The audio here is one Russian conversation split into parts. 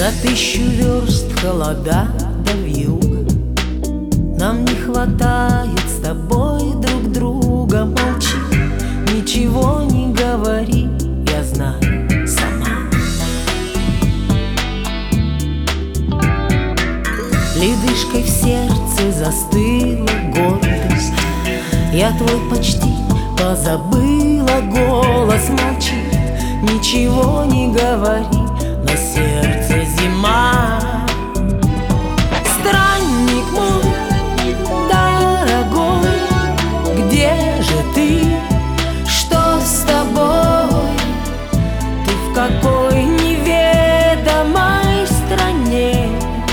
За 1000 верст холода да вьюга. Нам не хватает с тобой друг друга. Молчи, ничего не говори, я знаю сама. Ледышкой в сердце застыла гордость. Я твой почти позабыла голос. Молчи, ничего не говори, на сердце зима. Странник мой дорогой, где же ты? Что с тобой? Ты в какой неведомой стране?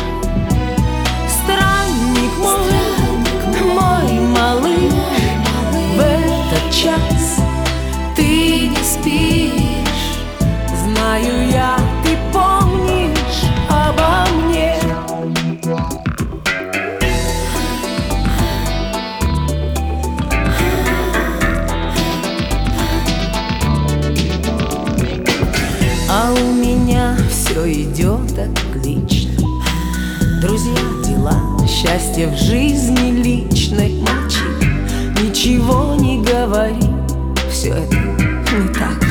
Странник мой малыш, в этот час ты не спишь. Знаю я, ты помнишь обо мне. А у меня все идет отлично. Друзья, дела, счастье в жизни личной. Молчи, ничего не говори, все это не так.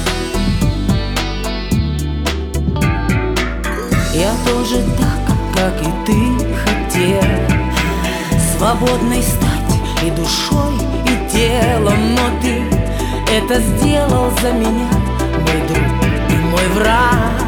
Я тоже так, как и ты, хотела свободной стать и душой, и телом. Но ты это сделал за меня, мой друг и мой враг.